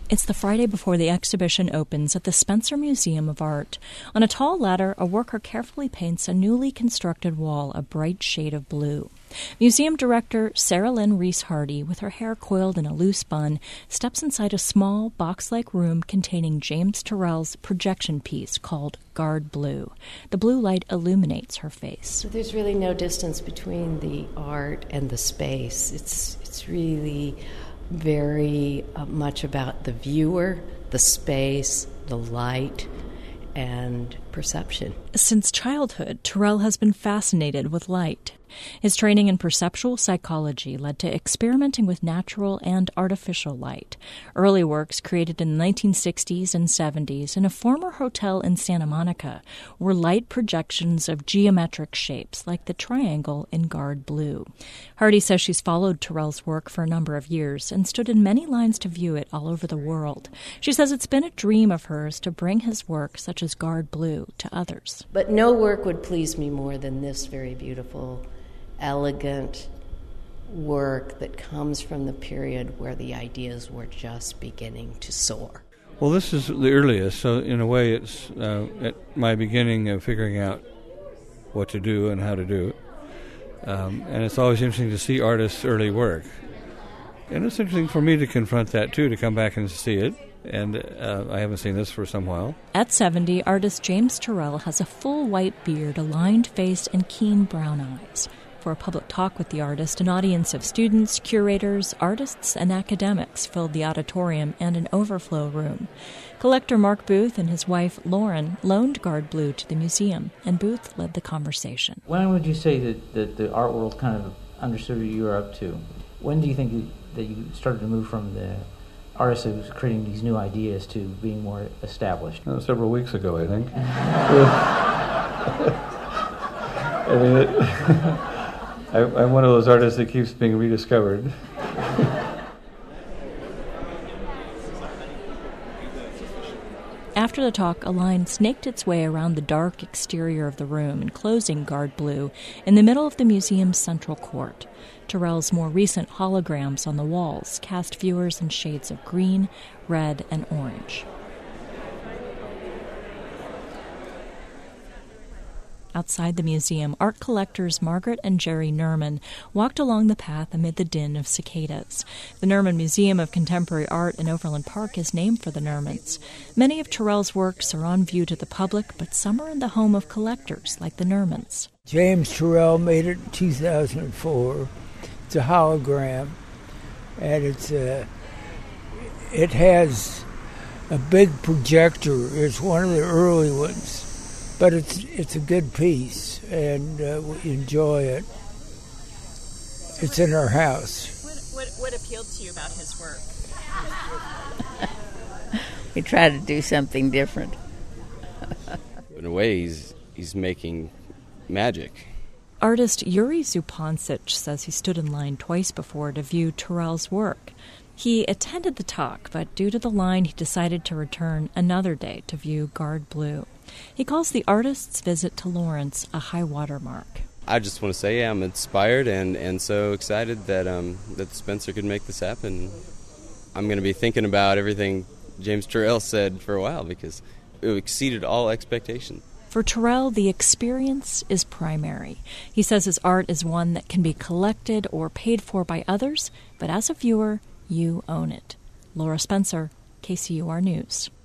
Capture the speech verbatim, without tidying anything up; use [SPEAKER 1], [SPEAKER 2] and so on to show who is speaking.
[SPEAKER 1] It's the Friday before the exhibition opens at the Spencer Museum of Art. On a tall ladder, a worker carefully paints a newly constructed wall a bright shade of blue. Museum director Sarah Lynn Reese-Hardy, with her hair coiled in a loose bun, steps inside a small, box-like room containing James Turrell's projection piece called Guard Blue. The blue light illuminates her face.
[SPEAKER 2] So there's really no distance between the art and the space. It's it's really very uh, much about the viewer, the space, the light, and perception.
[SPEAKER 1] Since childhood, Turrell has been fascinated with light. His training in perceptual psychology led to experimenting with natural and artificial light. Early works created in the nineteen sixties and seventies in a former hotel in Santa Monica were light projections of geometric shapes like the triangle in Guard Blue. Hardy says she's followed Turrell's work for a number of years and stood in many lines to view it all over the world. She says it's been a dream of hers to bring his work, such as Guard Blue, to others.
[SPEAKER 2] But no work would please me more than this very beautiful, elegant work that comes from the period where the ideas were just beginning to soar.
[SPEAKER 3] Well, this is the earliest, so in a way it's uh, at my beginning of figuring out what to do and how to do it. Um, and it's always interesting to see artists' early work. And it's interesting for me to confront that, too, to come back and see it. And uh, I haven't seen this for some while.
[SPEAKER 1] At seventy, artist James Turrell has a full white beard, a lined face, and keen brown eyes. For a public talk with the artist, an audience of students, curators, artists, and academics filled the auditorium and an overflow room. Collector Mark Booth and his wife, Lauren, loaned Guard Blue to the museum, and Booth led the conversation.
[SPEAKER 4] When would you say that, that the art world kind of understood what you were up to? When do you think you, that you started to move from the artist who was creating these new ideas to being more established?
[SPEAKER 3] Uh, several weeks ago, I think. I mean, it, I, I'm one of those artists that keeps being rediscovered.
[SPEAKER 1] After the talk, a line snaked its way around the dark exterior of the room, enclosing Guard Blue in the middle of the museum's central court. Turrell's more recent holograms on the walls cast viewers in shades of green, red, and orange. Outside the museum, art collectors Margaret and Jerry Nerman walked along the path amid the din of cicadas. The Nerman Museum of Contemporary Art in Overland Park is named for the Nermans. Many of Turrell's works are on view to the public, but some are in the home of collectors like the Nermans.
[SPEAKER 5] James Turrell made it in two thousand four. It's a hologram, and it's a, it has a big projector. It's one of the early ones. But it's it's a good piece, and uh, we enjoy it. It's in our house.
[SPEAKER 6] What, what, what appealed to you about his work?
[SPEAKER 7] We try to do something different.
[SPEAKER 8] In a way, he's, he's making magic.
[SPEAKER 1] Artist Yuri Zupancic says he stood in line twice before to view Turrell's work. He attended the talk, but due to the line, he decided to return another day to view Guard Blue. He calls the artist's visit to Lawrence a high water mark.
[SPEAKER 8] I just want to say, yeah, I'm inspired and, and so excited that um, that Spencer could make this happen. I'm going to be thinking about everything James Turrell said for a while because it exceeded all expectations.
[SPEAKER 1] For Turrell, the experience is primary. He says his art is one that can be collected or paid for by others, but as a viewer, you own it. Laura Spencer, K C U R News.